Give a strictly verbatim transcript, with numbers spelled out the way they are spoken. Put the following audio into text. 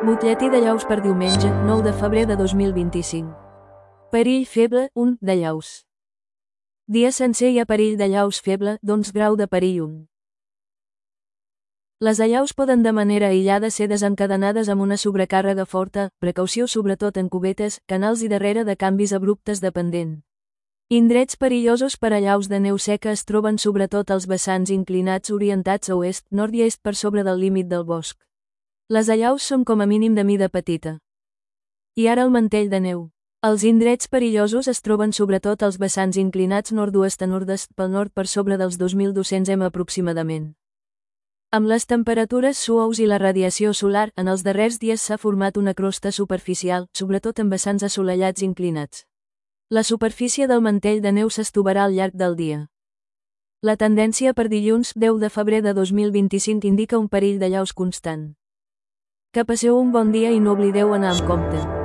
Butlletí de llaus per diumenge, nou de febrer de dos mil vint-i-cinc. Perill feble, un, de llaus. Dia sencer hi ha perill de llaus feble, doncs grau de perill un. Les allaus poden de manera aïllada ser desencadenades amb una sobrecàrrega forta, precaució sobretot en cubetes, canals i darrere de canvis abruptes de pendent. Indrets perillosos per a allaus de neu seca es troben sobretot als vessants inclinats orientats a oest, nord i est per sobre del límit del bosc. Les allaus són com a mínim de mida petita. I ara el mantell de neu. Els indrets perillosos es troben sobretot als vessants inclinats nord-oest a nord-est pel nord per sobre dels dos mil dos-cents m aproximadament. Amb les temperatures suaus i la radiació solar, en els darrers dies s'ha format una crosta superficial, sobretot en vessants assolellats inclinats. La superfície del mantell de neu s'estovarà al llarg del dia. La tendència per dilluns, deu de febrer de dos mil vint-i-cinc indica un perill de llaus constant. Que passeu un bon dia i no oblideu anar amb compte.